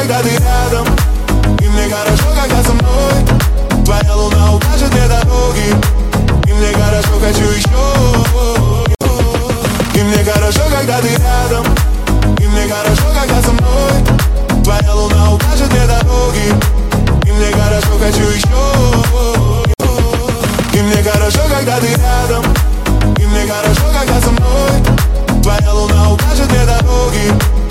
когда ты рядом. И мне хорошо, когда со мной. Твоя луна укажет мне дороги. И мне хорошо, хочу еще. И мне хорошо, когда ты рядом. И мне хорошо, когда со мной. Твоя луна укажет мне дороги. И мне хорошо, хочу еще. И мне хорошо, когда ты рядом. И мне хорошо, когда со мной. Твоя луна укажет мне дороги.